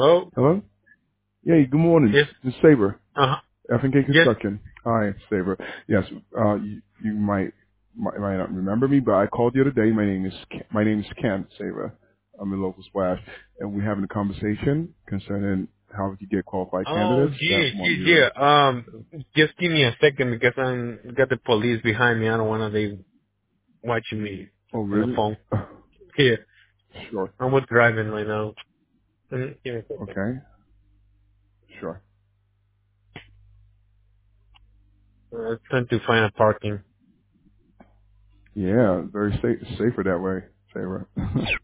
Hello? Hello? Yeah, good morning. Yes. This is Saber, Uh-huh. F&K Yes. Construction. Hi, Saber. Yes, you might not remember me, but I called the other day. My name is Ken Saber. I'm a local splash, and we're having a conversation concerning how we could get qualified Oh, candidates that yeah, want yeah, you to. yeah. Just give me a second because I'm got the police behind me. I don't want they watching me Oh, on the really? phone. Here, Sure. I'm with driving right now. Give me a second. Okay. Sure. I'm trying to find a parking. Yeah, very safer that way, Saber.